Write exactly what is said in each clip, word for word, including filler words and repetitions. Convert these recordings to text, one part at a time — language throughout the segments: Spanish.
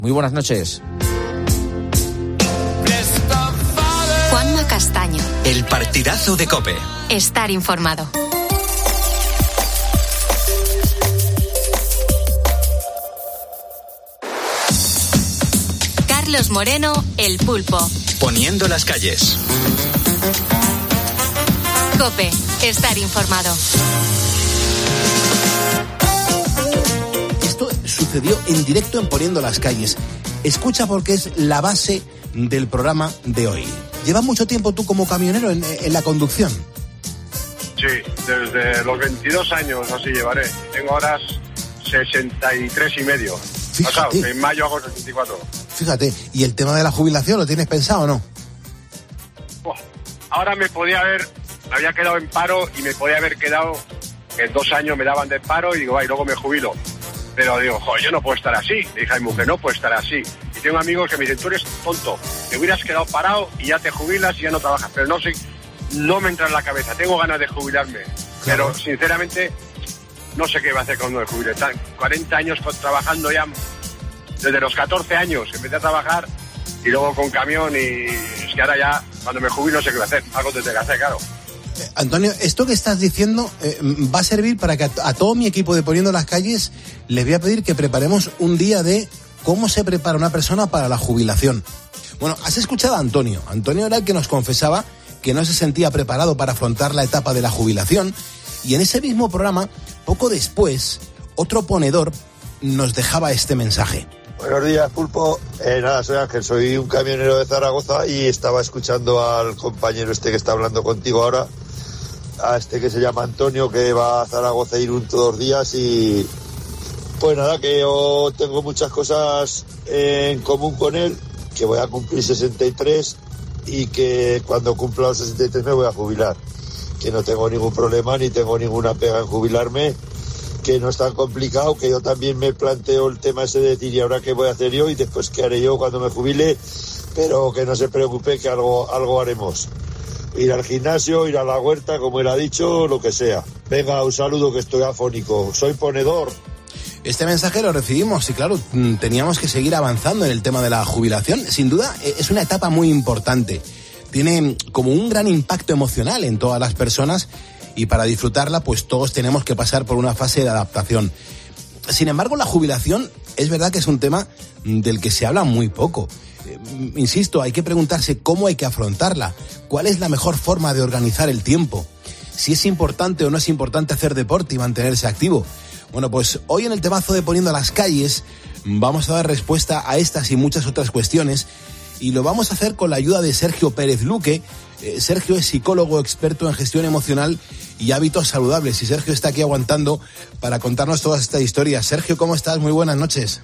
Muy buenas noches. Juanma Castaño. El partidazo de COPE. Estar informado. Carlos Moreno, El Pulpo. Poniendo las calles. COPE. Estar informado. Esto sucedió en directo en Poniendo las calles. Escucha porque es la base del programa de hoy. ¿Llevas mucho tiempo tú como camionero en, en la conducción? Sí, desde los veintidós años así llevaré. Tengo horas sesenta y tres y medio. Pasado, en mayo hago sesenta y cuatro. Fíjate, ¿y el tema de la jubilación lo tienes pensado o no? Oh, ahora me podía haber, me había quedado en paro y me podía haber quedado, en dos años me daban de paro y digo, va, y luego me jubilo. Pero digo, joder, yo no puedo estar así. Le dije a mi mujer, no puedo estar así. Y tengo amigos que me dicen, tú eres tonto, te hubieras quedado parado y ya te jubilas y ya no trabajas. Pero no sé, no me entra en la cabeza, tengo ganas de jubilarme. Claro. Pero sinceramente, no sé qué va a hacer cuando me jubile. Están cuarenta años trabajando ya, desde los catorce años empecé a trabajar y luego con camión, y es que ahora ya, cuando me jubilo, no sé qué va a hacer. Algo tendré que hacer, claro. Eh, Antonio, esto que estás diciendo eh, va a servir para que a, a todo mi equipo de Poniendo las Calles les voy a pedir que preparemos un día de cómo se prepara una persona para la jubilación. Bueno, has escuchado a Antonio. Antonio era el que nos confesaba que no se sentía preparado para afrontar la etapa de la jubilación, y en ese mismo programa, poco después, otro ponedor nos dejaba este mensaje. Buenos días, Pulpo. Eh, nada, soy Ángel, soy un camionero de Zaragoza y estaba escuchando al compañero este que está hablando contigo ahora, a este que se llama Antonio, que va a Zaragoza y Irún todos los días, y pues nada, que yo tengo muchas cosas en común con él, que voy a cumplir sesenta y tres y que cuando cumpla los sesenta y tres me voy a jubilar, que no tengo ningún problema ni tengo ninguna pega en jubilarme, que no es tan complicado, que yo también me planteo el tema ese de decir, ¿y ahora qué voy a hacer yo? Y después, ¿qué haré yo cuando me jubile? Pero que no se preocupe, que algo, algo haremos. Ir al gimnasio, ir a la huerta, como él ha dicho, lo que sea. Venga, un saludo, que estoy afónico. Soy ponedor. Este mensaje lo recibimos y claro, teníamos que seguir avanzando en el tema de la jubilación. Sin duda, es una etapa muy importante. Tiene como un gran impacto emocional en todas las personas, y para disfrutarla, pues todos tenemos que pasar por una fase de adaptación. Sin embargo, la jubilación es verdad que es un tema del que se habla muy poco. Eh, insisto, hay que preguntarse cómo hay que afrontarla, cuál es la mejor forma de organizar el tiempo, si es importante o no es importante hacer deporte y mantenerse activo. Bueno, pues hoy en el temazo de Poniendo las Calles vamos a dar respuesta a estas y muchas otras cuestiones, y lo vamos a hacer con la ayuda de Sergio Pérez Luque. Eh, Sergio es psicólogo experto en gestión emocional y hábitos saludables, y Sergio está aquí aguantando para contarnos todas estas historias. Sergio, ¿cómo estás? Muy buenas noches.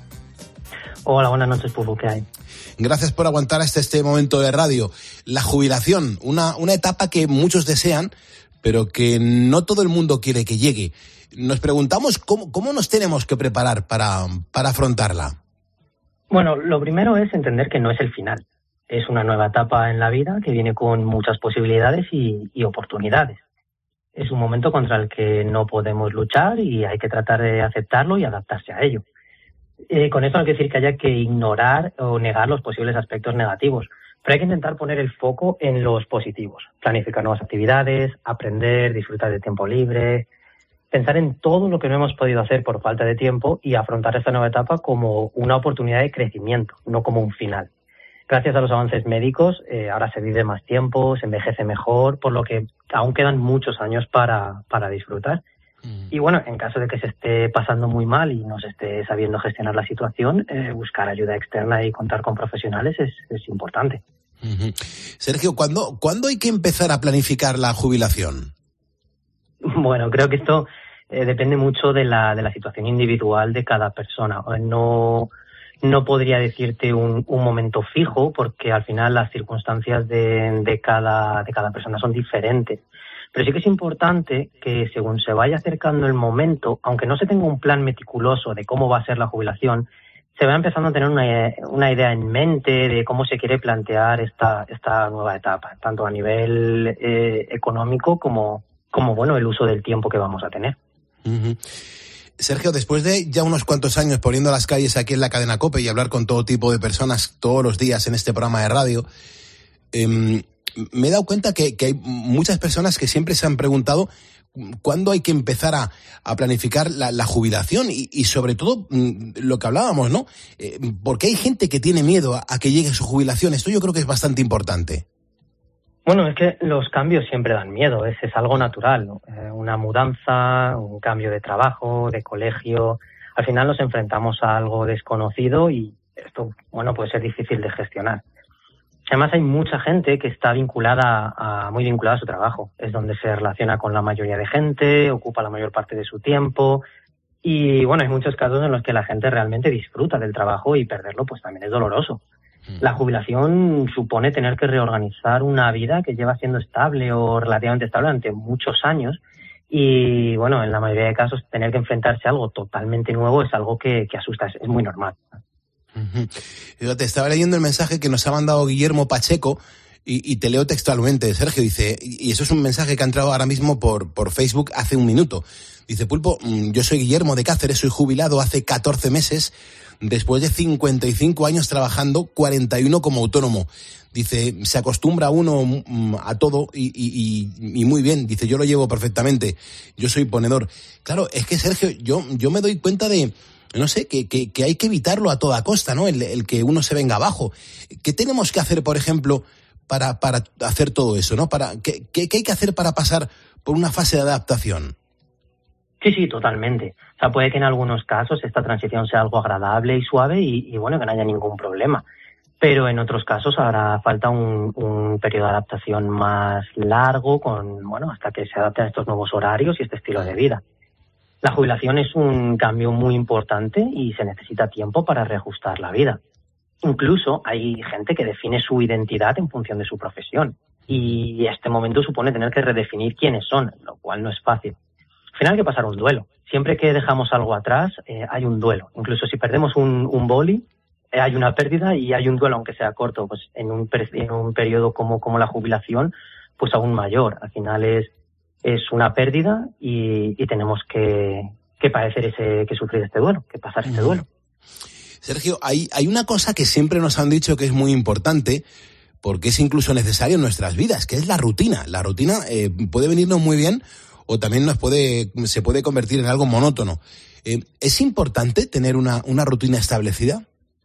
Hola, buenas noches, Pulpo, ¿qué hay? Gracias por aguantar hasta este momento de radio. La jubilación, una, una etapa que muchos desean, pero que no todo el mundo quiere que llegue. Nos preguntamos cómo, cómo nos tenemos que preparar para, para afrontarla. Bueno, lo primero es entender que no es el final. Es una nueva etapa en la vida que viene con muchas posibilidades y, y oportunidades. Es un momento contra el que no podemos luchar y hay que tratar de aceptarlo y adaptarse a ello. Eh, con esto no quiere decir que haya que ignorar o negar los posibles aspectos negativos, pero hay que intentar poner el foco en los positivos. Planificar nuevas actividades, aprender, disfrutar de tiempo libre, pensar en todo lo que no hemos podido hacer por falta de tiempo y afrontar esta nueva etapa como una oportunidad de crecimiento, no como un final. Gracias a los avances médicos, eh, ahora se vive más tiempo, se envejece mejor, por lo que aún quedan muchos años para, para disfrutar. Mm. Y bueno, en caso de que se esté pasando muy mal y no se esté sabiendo gestionar la situación, eh, buscar ayuda externa y contar con profesionales es, es importante. Uh-huh. Sergio, ¿cuándo, ¿cuándo hay que empezar a planificar la jubilación? Bueno, creo que esto eh, depende mucho de la, de la situación individual de cada persona. No... No podría decirte un, un momento fijo, porque al final las circunstancias de, de, cada, de cada persona son diferentes. Pero sí que es importante que según se vaya acercando el momento, aunque no se tenga un plan meticuloso de cómo va a ser la jubilación, se va empezando a tener una, una idea en mente de cómo se quiere plantear esta, esta nueva etapa, tanto a nivel eh, económico como, como bueno, el uso del tiempo que vamos a tener. Uh-huh. Sergio, después de ya unos cuantos años poniendo las calles aquí en la cadena COPE y hablar con todo tipo de personas todos los días en este programa de radio, eh, me he dado cuenta que, que hay muchas personas que siempre se han preguntado cuándo hay que empezar a, a planificar la, la jubilación y, y sobre todo lo que hablábamos, ¿no? Eh, porque hay gente que tiene miedo a, a que llegue su jubilación. Esto yo creo que es bastante importante. Bueno, es que los cambios siempre dan miedo, es, es algo natural, ¿no? Eh, una mudanza, un cambio de trabajo, de colegio, al final nos enfrentamos a algo desconocido y esto, bueno, puede ser difícil de gestionar. Además hay mucha gente que está vinculada a, muy vinculada a su trabajo, es donde se relaciona con la mayoría de gente, ocupa la mayor parte de su tiempo y bueno, hay muchos casos en los que la gente realmente disfruta del trabajo y perderlo pues también es doloroso. La jubilación supone tener que reorganizar una vida que lleva siendo estable o relativamente estable durante muchos años y, bueno, en la mayoría de casos tener que enfrentarse a algo totalmente nuevo es algo que, que asusta, es, es muy normal. Uh-huh. Yo te estaba leyendo el mensaje que nos ha mandado Guillermo Pacheco y, y te leo textualmente. Sergio dice, y eso es un mensaje que ha entrado ahora mismo por, por Facebook hace un minuto. Dice, Pulpo, yo soy Guillermo de Cáceres, soy jubilado hace catorce meses. Después de cincuenta y cinco años trabajando, cuarenta y uno como autónomo. Dice, se acostumbra uno a todo y, y, y muy bien. Dice, yo lo llevo perfectamente. Yo soy ponedor. Claro, es que, Sergio, yo, yo me doy cuenta de, no sé, que, que, que hay que evitarlo a toda costa, ¿no? El, el que uno se venga abajo. ¿Qué tenemos que hacer, por ejemplo, para, para hacer todo eso, ¿no? Para, ¿qué, qué, ¿Qué hay que hacer para pasar por una fase de adaptación? Sí, sí, totalmente. O sea, puede que en algunos casos esta transición sea algo agradable y suave y, y bueno, que no haya ningún problema. Pero en otros casos hará falta un, un periodo de adaptación más largo, con bueno, hasta que se adapte a estos nuevos horarios y este estilo de vida. La jubilación es un cambio muy importante y se necesita tiempo para reajustar la vida. Incluso hay gente que define su identidad en función de su profesión. Y este momento supone tener que redefinir quiénes son, lo cual no es fácil. Al final hay que pasar un duelo. Siempre que dejamos algo atrás, eh, hay un duelo. Incluso si perdemos un, un boli, eh, hay una pérdida y hay un duelo, aunque sea corto. Pues en un, en un periodo como, como la jubilación, pues aún mayor. Al final es, es una pérdida y, y tenemos que, que padecer ese, que sufrir este duelo, que pasar este duelo. Sergio, hay, hay una cosa que siempre nos han dicho que es muy importante, porque es incluso necesario en nuestras vidas, que es la rutina. La rutina eh, puede venirnos muy bien o también nos puede, se puede convertir en algo monótono. Eh, ¿Es importante tener una, una rutina establecida?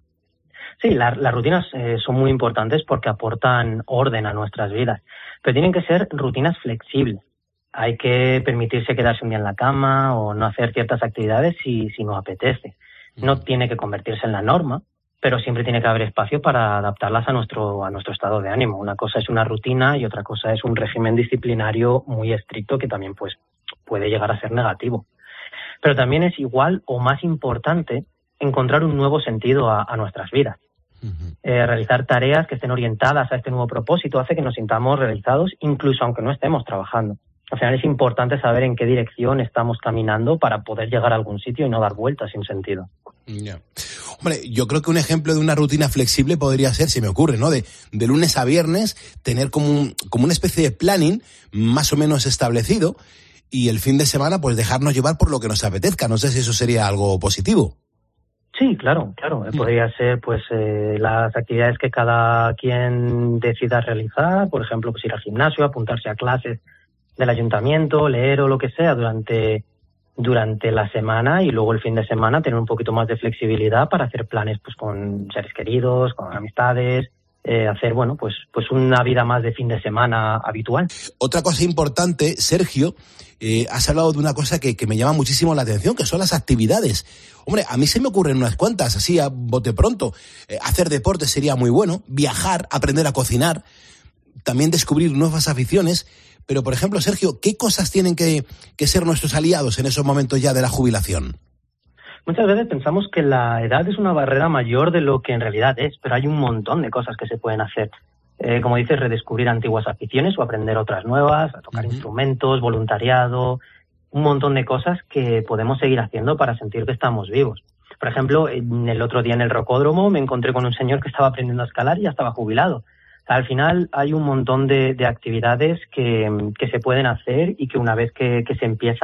Sí, la, las rutinas eh, son muy importantes porque aportan orden a nuestras vidas, pero tienen que ser rutinas flexibles. Hay que permitirse quedarse un día en la cama o no hacer ciertas actividades si, si no apetece. No tiene que convertirse en la norma, pero siempre tiene que haber espacio para adaptarlas a nuestro, a nuestro estado de ánimo. Una cosa es una rutina y otra cosa es un régimen disciplinario muy estricto que también pues, puede llegar a ser negativo. Pero también es igual o más importante encontrar un nuevo sentido a, a nuestras vidas. Uh-huh. Eh, realizar tareas que estén orientadas a este nuevo propósito hace que nos sintamos realizados incluso aunque no estemos trabajando. Al final es importante saber en qué dirección estamos caminando para poder llegar a algún sitio y no dar vueltas sin sentido. Yeah. Hombre, yo creo que un ejemplo de una rutina flexible podría ser, se me ocurre, ¿no? De, de lunes a viernes, tener como, un, como una especie de planning más o menos establecido y el fin de semana, pues dejarnos llevar por lo que nos apetezca. No sé si eso sería algo positivo. Sí, claro, claro. Mm. Podría ser, pues, eh, las actividades que cada quien decida realizar. Por ejemplo, pues ir al gimnasio, apuntarse a clases del ayuntamiento, leer o lo que sea durante... durante la semana y luego el fin de semana tener un poquito más de flexibilidad para hacer planes pues con seres queridos, con amistades, eh, hacer bueno pues pues una vida más de fin de semana habitual. Otra cosa importante, Sergio, eh, has hablado de una cosa que, que me llama muchísimo la atención, que son las actividades. Hombre, a mí se me ocurren unas cuantas, así a bote pronto. Eh, hacer deporte sería muy bueno, viajar, aprender a cocinar, también descubrir nuevas aficiones. Pero, por ejemplo, Sergio, ¿qué cosas tienen que, que ser nuestros aliados en esos momentos ya de la jubilación? Muchas veces pensamos que la edad es una barrera mayor de lo que en realidad es, pero hay un montón de cosas que se pueden hacer. Eh, como dices, redescubrir antiguas aficiones o aprender otras nuevas, a tocar uh-huh. instrumentos, voluntariado, un montón de cosas que podemos seguir haciendo para sentir que estamos vivos. Por ejemplo, el otro día en el rocódromo me encontré con un señor que estaba aprendiendo a escalar y ya estaba jubilado. Al final hay un montón de, de actividades que, que se pueden hacer y que una vez que, que se empiezan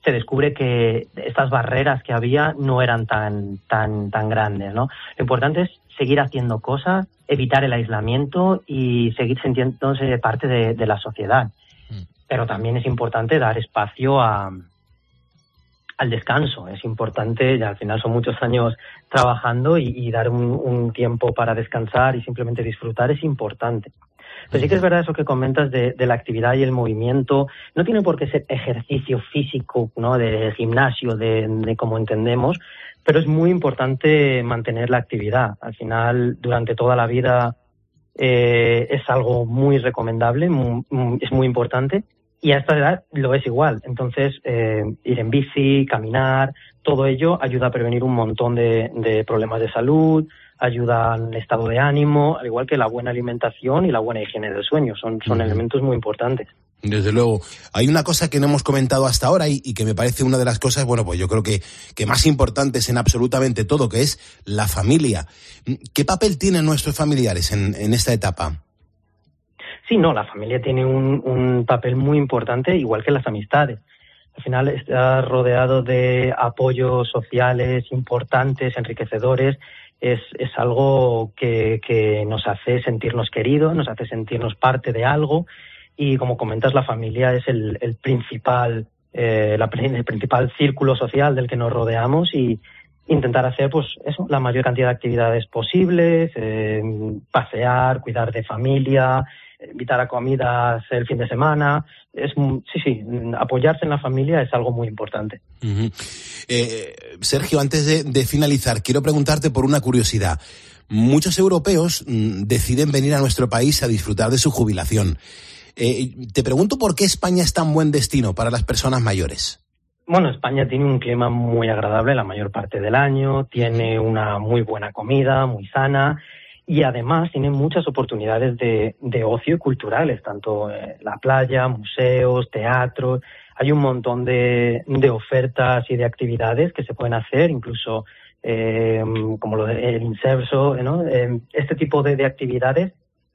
se descubre que estas barreras que había no eran tan, tan, tan grandes, ¿no? Lo importante es seguir haciendo cosas, evitar el aislamiento y seguir sintiéndose parte de, de la sociedad. Pero también es importante dar espacio a, al descanso. Es importante, ya al final son muchos años trabajando y, y dar un, un tiempo para descansar y simplemente disfrutar es importante. Pero sí que es verdad eso que comentas de, de la actividad y el movimiento. No tiene por qué ser ejercicio físico, ¿no? De gimnasio, de, de como entendemos, pero es muy importante mantener la actividad. Al final, durante toda la vida eh, es algo muy recomendable, muy, muy, es muy importante. Y a esta edad lo es igual. Entonces, eh, ir en bici, caminar, todo ello ayuda a prevenir un montón de, de problemas de salud, ayuda al estado de ánimo, al igual que la buena alimentación y la buena higiene del sueño. Son, son uh-huh. elementos muy importantes. Desde luego. Hay una cosa que no hemos comentado hasta ahora y, y que me parece una de las cosas, bueno, pues yo creo que, que más importantes en absolutamente todo, que es la familia. ¿Qué papel tienen nuestros familiares en, en esta etapa? Sí, no, la familia tiene un, un papel muy importante, igual que las amistades. Al final está rodeado de apoyos sociales importantes, enriquecedores. Es, es algo que, que nos hace sentirnos queridos, nos hace sentirnos parte de algo. Y como comentas, la familia es el, el principal, eh, la, el principal círculo social del que nos rodeamos y intentar hacer, pues, eso, la mayor cantidad de actividades posibles, eh, pasear, cuidar de familia, invitar a comidas el fin de semana. Es sí, sí, apoyarse en la familia es algo muy importante. Uh-huh. Eh, Sergio, antes de, de finalizar, quiero preguntarte por una curiosidad. Muchos europeos mm, deciden venir a nuestro país a disfrutar de su jubilación. Eh, te pregunto por qué España es tan buen destino para las personas mayores. Bueno, España tiene un clima muy agradable la mayor parte del año, tiene una muy buena comida, muy sana. Y además tiene muchas oportunidades de, de ocio y culturales, tanto eh, la playa, museos, teatros. Hay un montón de, de ofertas y de actividades que se pueden hacer, incluso eh, como lo del Inserso, ¿no? Eh, este tipo de, de actividades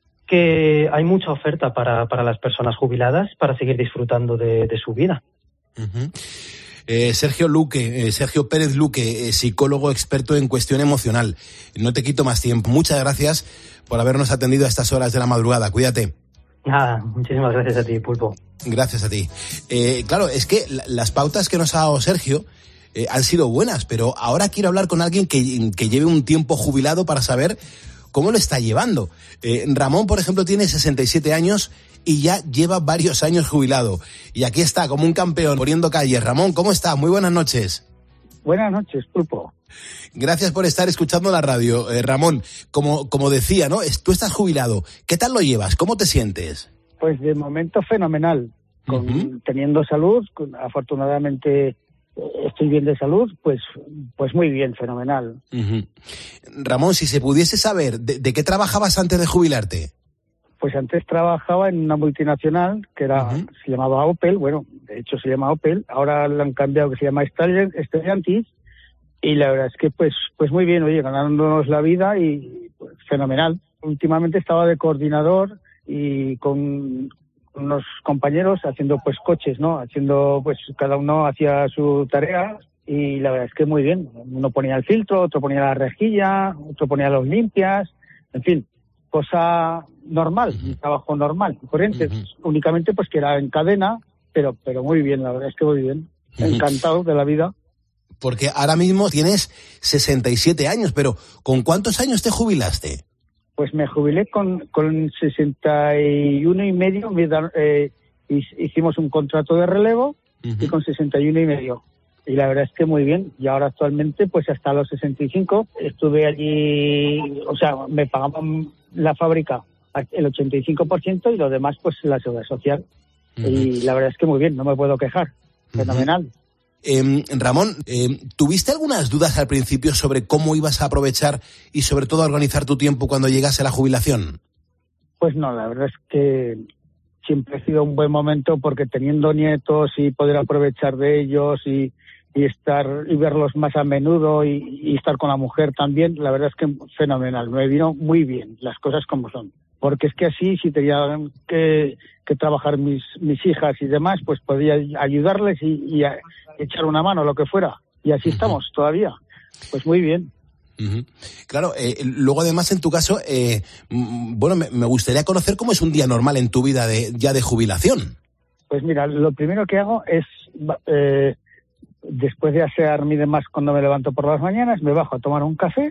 que hay mucha oferta para, para las personas jubiladas para seguir disfrutando de, de su vida. Uh-huh. Eh, Sergio Luque, eh, Sergio Pérez Luque, eh, psicólogo experto en cuestión emocional. No te quito más tiempo. Muchas gracias por habernos atendido a estas horas de la madrugada. Cuídate. Nada, muchísimas gracias a ti, Pulpo. Gracias a ti. Eh, claro, es que la, las pautas que nos ha dado Sergio eh, han sido buenas, pero ahora quiero hablar con alguien que, que lleve un tiempo jubilado para saber cómo lo está llevando. Eh, Ramón, por ejemplo, tiene sesenta y siete años y ya lleva varios años jubilado. Y aquí está, como un campeón, poniendo calles. Ramón, ¿cómo está? Muy buenas noches. Buenas noches, Pulpo. Gracias por estar escuchando la radio. Eh, Ramón, como, como decía, ¿no? Tú estás jubilado. ¿Qué tal lo llevas? ¿Cómo te sientes? Pues de momento fenomenal. Con, uh-huh. Teniendo salud, con, afortunadamente estoy bien de salud, pues, pues muy bien, fenomenal. Uh-huh. Ramón, si se pudiese saber, ¿de, de qué trabajabas antes de jubilarte? Pues antes trabajaba en una multinacional que era uh-huh. se llamaba Opel, bueno, de hecho se llama Opel, ahora lo han cambiado, que se llama Stellantis, y la verdad es que pues pues muy bien, oye, ganándonos la vida y pues, fenomenal. Últimamente estaba de coordinador y con unos compañeros haciendo pues coches, ¿no? Haciendo pues cada uno hacía su tarea y la verdad es que muy bien. Uno ponía el filtro, otro ponía la rejilla, otro ponía los limpias, en fin, cosa normal, uh-huh. un trabajo normal, corriente, uh-huh. únicamente pues que era en cadena, pero pero muy bien, la verdad es que muy bien, uh-huh. encantado de la vida. Porque ahora mismo tienes sesenta y siete años, pero ¿con cuántos años te jubilaste? Pues me jubilé con, con sesenta y uno y medio, eh, hicimos un contrato de relevo uh-huh. y con sesenta y uno y medio. Y la verdad es que muy bien. Y ahora actualmente, pues hasta los sesenta y cinco, estuve allí, o sea, me pagaban la fábrica el ochenta y cinco por ciento y lo demás, pues la seguridad social. Uh-huh. Y la verdad es que muy bien, no me puedo quejar. Uh-huh. Fenomenal. Eh, Ramón, eh, ¿tuviste algunas dudas al principio sobre cómo ibas a aprovechar y sobre todo a organizar tu tiempo cuando llegase la jubilación? Pues no, la verdad es que siempre ha sido un buen momento porque teniendo nietos y poder aprovechar de ellos y, y estar y verlos más a menudo y, y estar con la mujer también, la verdad es que fenomenal, me vino muy bien, las cosas como son. porque es que así, si tenía que, que trabajar mis, mis hijas y demás, pues podía ayudarles y, y a, echar una mano, lo que fuera. Y así uh-huh. estamos todavía. Pues muy bien. Uh-huh. Claro, eh, luego además en tu caso, eh, bueno, me, me gustaría conocer cómo es un día normal en tu vida de, ya de jubilación. Pues mira, lo primero que hago es, eh, después de asearme y demás, cuando me levanto por las mañanas, me bajo a tomar un café,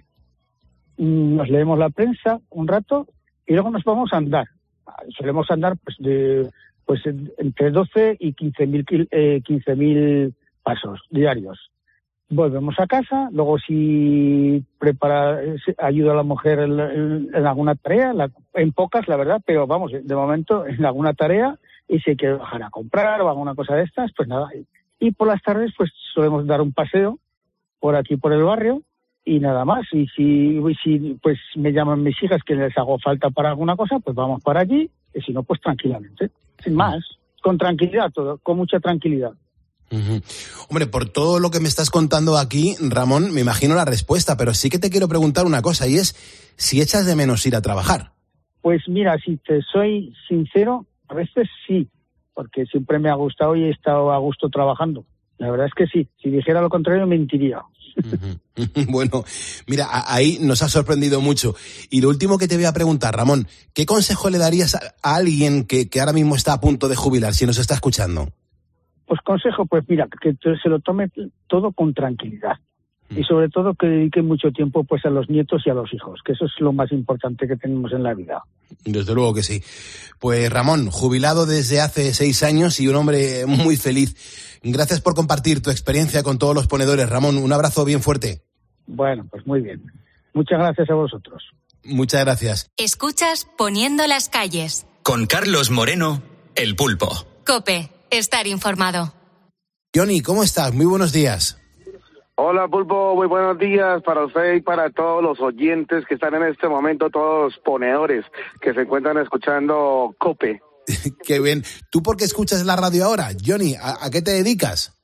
nos leemos la prensa un rato y luego nos vamos a andar. Solemos andar pues de pues entre doce y quince mil eh, quince mil pasos diarios. Volvemos a casa, luego si prepara, ayuda a la mujer en, en, en alguna tarea, la, en pocas la verdad, pero vamos, de momento en alguna tarea, y si hay que bajar a comprar o alguna cosa de estas, pues nada. Y por las tardes pues solemos dar un paseo por aquí, por el barrio, y nada más. Y si, y si pues me llaman mis hijas que les hago falta para alguna cosa, pues vamos para allí, y si no, pues tranquilamente, sin más, con tranquilidad todo, con mucha tranquilidad. Uh-huh. Hombre, por todo lo que me estás contando aquí, Ramón, me imagino la respuesta, pero sí que te quiero preguntar una cosa, y es si echas de menos ir a trabajar. Pues mira, si te soy sincero, a veces sí, porque siempre me ha gustado y he estado a gusto trabajando. La verdad es que sí, si dijera lo contrario mentiría. Uh-huh. Bueno, mira, ahí nos ha sorprendido mucho. Y lo último que te voy a preguntar, Ramón, ¿qué consejo le darías a, a alguien que, que ahora mismo está a punto de jubilar, si nos está escuchando? Pues consejo, pues mira, que se lo tome todo con tranquilidad. Y sobre todo que dedique mucho tiempo pues a los nietos y a los hijos, que eso es lo más importante que tenemos en la vida. Desde luego que sí. Pues Ramón, jubilado desde hace seis años y un hombre muy feliz. Gracias por compartir tu experiencia con todos los ponedores. Ramón, un abrazo bien fuerte. Bueno, pues muy bien. Muchas gracias a vosotros. Muchas gracias. Escuchas Poniendo las calles. Con Carlos Moreno, El Pulpo. COPE, estar informado. Johnny, ¿cómo estás? Muy buenos días. Hola Pulpo, muy buenos días para usted y para todos los oyentes que están en este momento, todos los ponedores que se encuentran escuchando COPE. Qué bien. ¿Tú por qué escuchas la radio ahora? Johnny, ¿a, a qué te dedicas?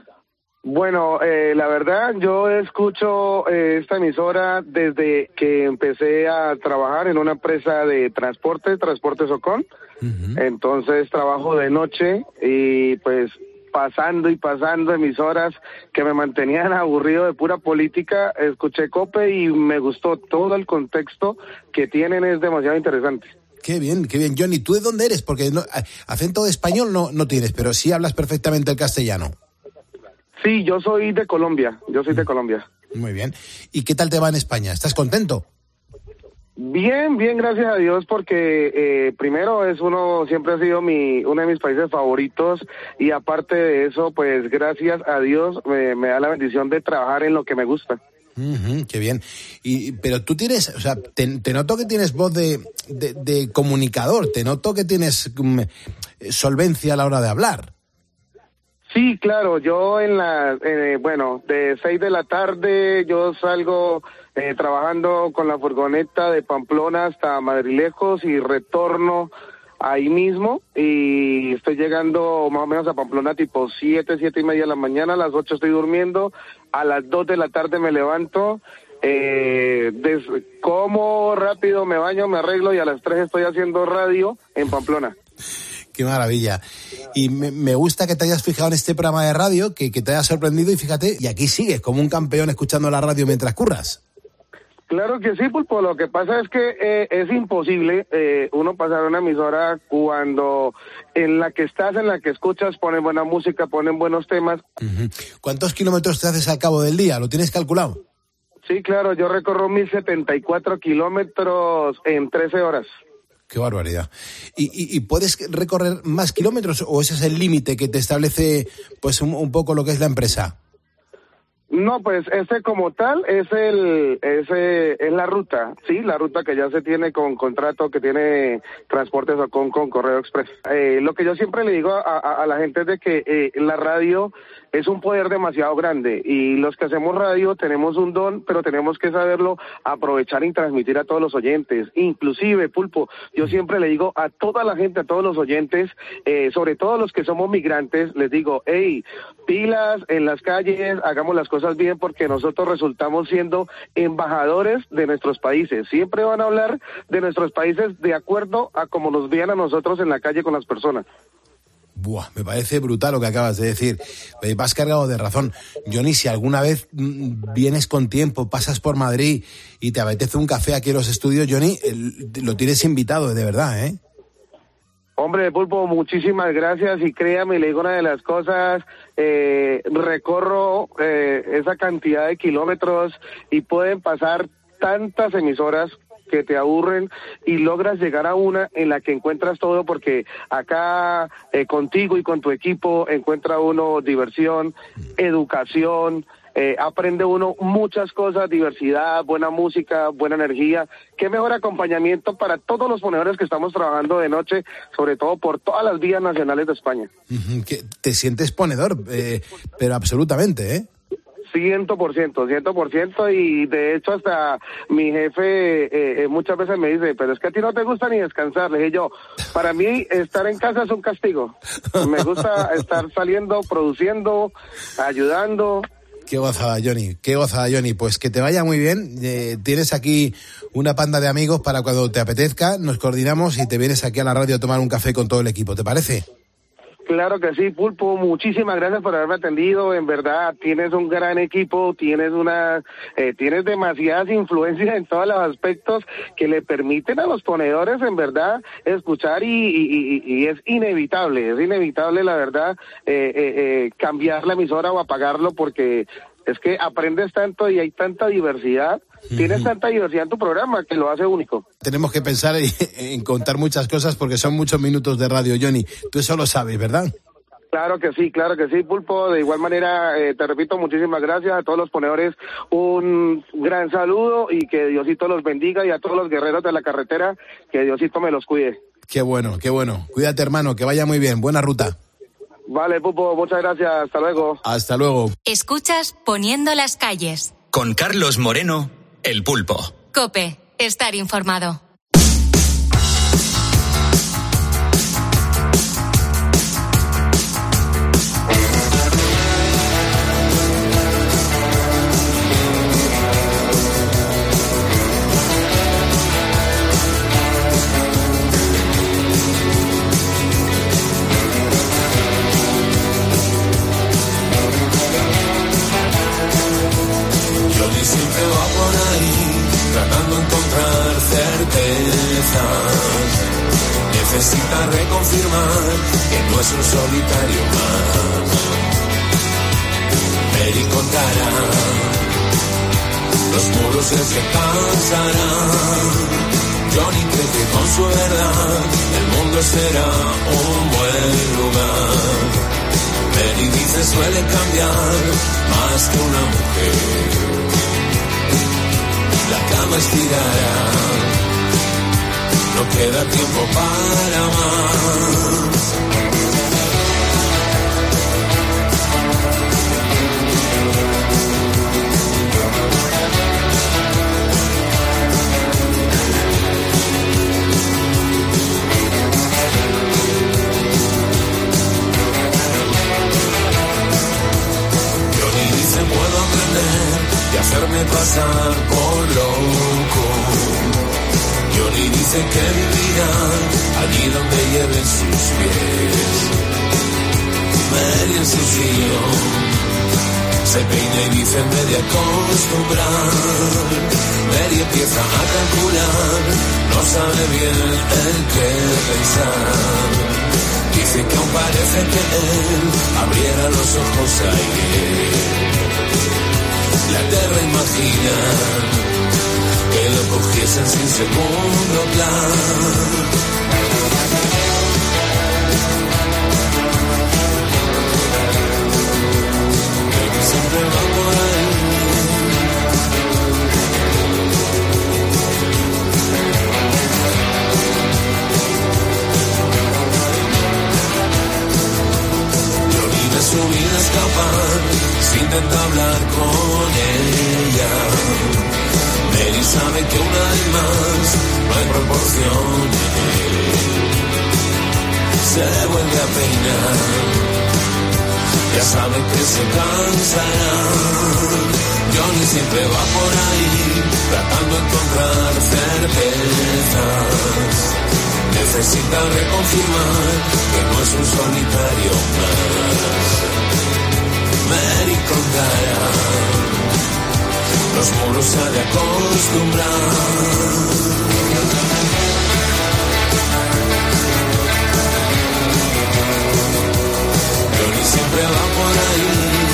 Bueno, eh, la verdad, yo escucho eh, esta emisora desde que empecé a trabajar en una empresa de transporte, Transporte Socón. Uh-huh. Entonces trabajo de noche y pues pasando y pasando emisoras que me mantenían aburrido de pura política, escuché COPE y me gustó todo el contexto que tienen, es demasiado interesante. Qué bien, qué bien. Johnny, ¿tú de dónde eres? Porque no, acento de español no, no tienes, pero sí hablas perfectamente el castellano. Sí, yo soy de Colombia, yo soy de Colombia. Muy bien. ¿Y qué tal te va en España? ¿Estás contento? Bien, bien, gracias a Dios, porque eh, primero es uno, siempre ha sido mi uno de mis países favoritos, y aparte de eso, pues gracias a Dios me, me da la bendición de trabajar en lo que me gusta. Uh-huh, qué bien. Y pero tú tienes, o sea, te, te noto que tienes voz de, de, de comunicador, te noto que tienes um, solvencia a la hora de hablar. Sí, claro, yo en la, eh, bueno, de seis de la tarde yo salgo eh, trabajando con la furgoneta de Pamplona hasta Madrilejos y retorno ahí mismo, y estoy llegando más o menos a Pamplona tipo siete, siete y media de la mañana, a las ocho estoy durmiendo, a las dos de la tarde me levanto, eh, des, como rápido, me baño, me arreglo y a las tres estoy haciendo radio en Pamplona. Qué maravilla. Y me, me gusta que te hayas fijado en este programa de radio, que, que te haya sorprendido, y fíjate, y aquí sigues como un campeón escuchando la radio mientras curras. Claro que sí, Pulpo. Lo que pasa es que eh, es imposible eh, uno pasar una emisora cuando en la que estás, en la que escuchas, ponen buena música, ponen buenos temas. Uh-huh. ¿Cuántos kilómetros te haces al cabo del día? ¿Lo tienes calculado? Sí, claro, yo recorro mil setenta y cuatro kilómetros en trece horas. Qué barbaridad. ¿Y, y, y puedes recorrer más kilómetros o ese es el límite que te establece pues un, un poco lo que es la empresa? No, pues ese como tal es el ese es la ruta, sí, la ruta que ya se tiene con contrato que tiene Transportes con, con Correo Express. Eh, lo que yo siempre le digo a, a, a la gente es de que eh, la radio es un poder demasiado grande, y los que hacemos radio tenemos un don, pero tenemos que saberlo aprovechar y transmitir a todos los oyentes. Inclusive, Pulpo, yo siempre le digo a toda la gente, a todos los oyentes, eh, sobre todo los que somos migrantes, les digo, hey, pilas en las calles, hagamos las cosas cosas bien, porque nosotros resultamos siendo embajadores de nuestros países. Siempre van a hablar de nuestros países de acuerdo a cómo nos vean a nosotros en la calle con las personas. Buah, me parece brutal lo que acabas de decir. Eh, vas cargado de razón. Johnny, si alguna vez mm, vienes con tiempo, pasas por Madrid y te apetece un café aquí en los estudios, Johnny, el, lo tienes invitado, de verdad, ¿eh? Hombre, Pulpo, muchísimas gracias, y créame, le digo una de las cosas, eh, recorro eh, esa cantidad de kilómetros y pueden pasar tantas emisoras que te aburren y logras llegar a una en la que encuentras todo, porque acá eh, contigo y con tu equipo encuentra uno diversión, educación, eh, aprende uno muchas cosas, diversidad, buena música, buena energía. Qué mejor acompañamiento para todos los ponedores que estamos trabajando de noche, sobre todo por todas las vías nacionales de España. Que te sientes ponedor, eh, pero absolutamente, ¿eh? Ciento por ciento, ciento por ciento, y de hecho hasta mi jefe eh, eh, muchas veces me dice, pero es que a ti no te gusta ni descansar. Le dije yo, para mí estar en casa es un castigo. Me gusta estar saliendo, produciendo, ayudando. Qué gozada, Johnny, qué gozada, Johnny. Pues que te vaya muy bien. Eh, tienes aquí una panda de amigos para cuando te apetezca, nos coordinamos y te vienes aquí a la radio a tomar un café con todo el equipo, ¿te parece? Claro que sí, Pulpo, muchísimas gracias por haberme atendido. En verdad, tienes un gran equipo, tienes una, eh, tienes demasiadas influencias en todos los aspectos que le permiten a los ponedores, en verdad, escuchar, y, y, y, y es inevitable, es inevitable, la verdad, eh, eh, eh, cambiar la emisora o apagarlo, porque es que aprendes tanto y hay tanta diversidad. Tienes tanta diversidad en tu programa que lo hace único. Tenemos que pensar en, en contar muchas cosas porque son muchos minutos de radio, Johnny. Tú eso lo sabes, ¿verdad? Claro que sí, claro que sí, Pulpo. De igual manera, eh, te repito, muchísimas gracias a todos los ponedores. Un gran saludo y que Diosito los bendiga, y a todos los guerreros de la carretera, que Diosito me los cuide. Qué bueno, qué bueno. Cuídate, hermano, que vaya muy bien. Buena ruta. Vale, Pulpo, muchas gracias. Hasta luego. Hasta luego. Escuchas Poniendo las calles. Con Carlos Moreno, El Pulpo. COPE, estar informado. Necesita reconfirmar que no es un solitario más. Mary contará, los muros se cansarán. Johnny cree que con su verdad el mundo será un buen lugar. Mary dice suele cambiar más que una mujer. La cama estirará. No queda tiempo para más. Johnny dice puedo aprender y hacerme pasar por loco. Johnny dice que vivirá allí donde lleven sus pies. Mary en su sillón se peina y dice me de acostumbrar. Mary empieza a calcular, no sabe bien el qué pensar. Dice que aún parece que él abriera los ojos ayer. La tierra imagina que lo cogiesen sin segundo plan. Que siempre va por ahí. Yo vi de su vida escapar sin intentar hablar con ella. Mary sabe que una vez más no hay proporción. Se vuelve a peinar. ya sabe que se cansará. Johnny siempre va por ahí, tratando de encontrar certezas. Necesita reconfirmar que no es un solitario más. Mary contará, los muros se ha de acostumbrar. Johnny siempre va por ahí.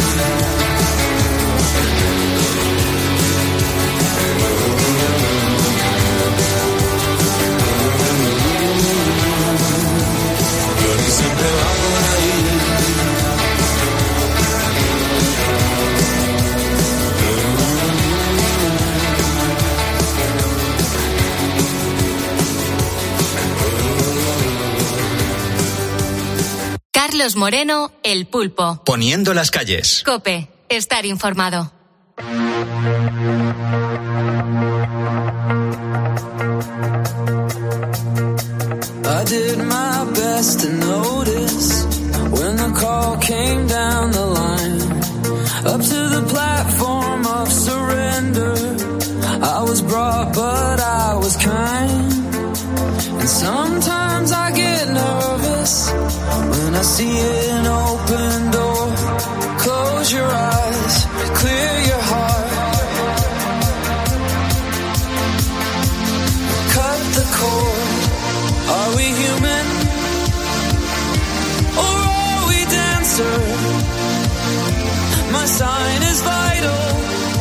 Siempre va por ahí. Carlos Moreno, El Pulpo. Poniendo las calles. COPE, estar informado. I did my best to notice when the call came down the line, up to the platform of surrender. I was brought, but I was kind. And sometimes I get nervous when I see an open door. Close your eyes, clear your heart, cut the cord. Are we human, or are we dancer? My sign is vital,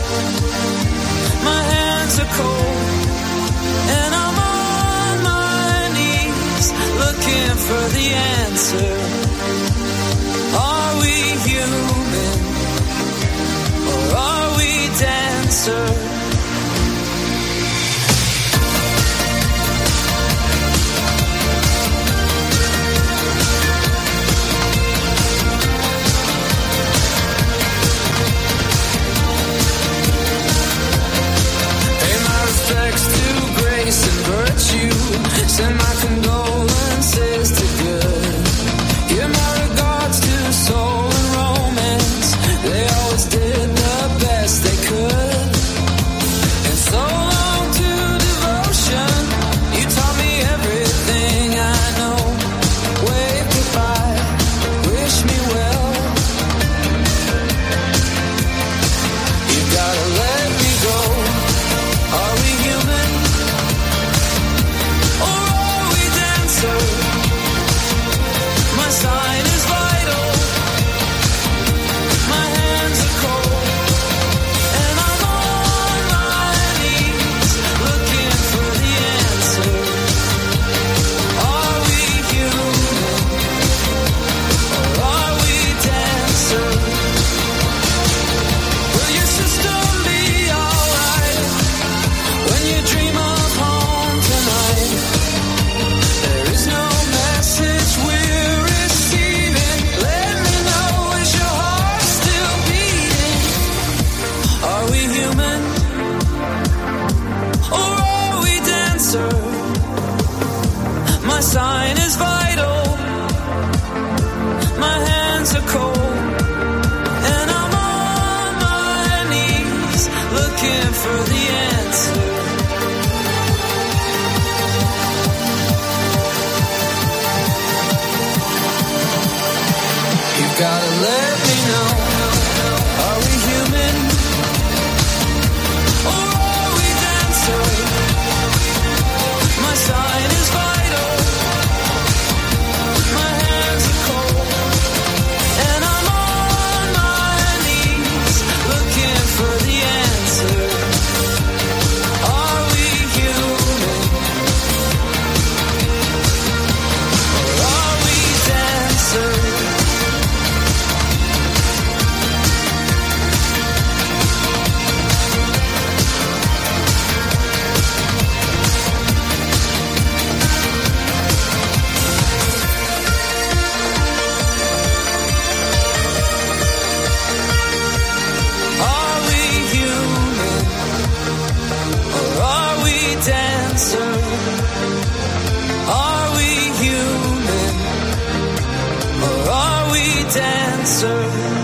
my hands are cold, and I'm on my knees looking for the answer. Are we human, or are we dancer? Send my condolences to good. Give my regards to soul and romance. They always did the best they could. And so long to devotion. You taught me everything I know. Wave goodbye, wish me well. You gotta let me go. Are we human? My sign is vital, my hands are cold, and I'm on my knees looking for the answer. Are we human, or are we dancer? Will your system be alright when you dream of home tonight? There is no message we're receiving. Let me know, is your heart still beating? Are we human, or are we dancer? My sign is vital, my hands are cold, and I'm on my knees looking for the answer. Gotta let me know. Are we human, or are we dancer? My sign is vital, my hands are cold, and I'm on my knees looking for the answer. Are we human, or are we dancer? Are we human, or are we dancer?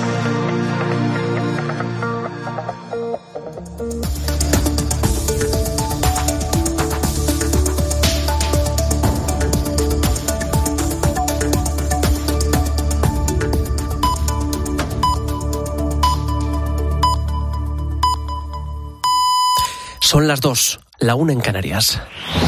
Son las dos, la una en Canarias.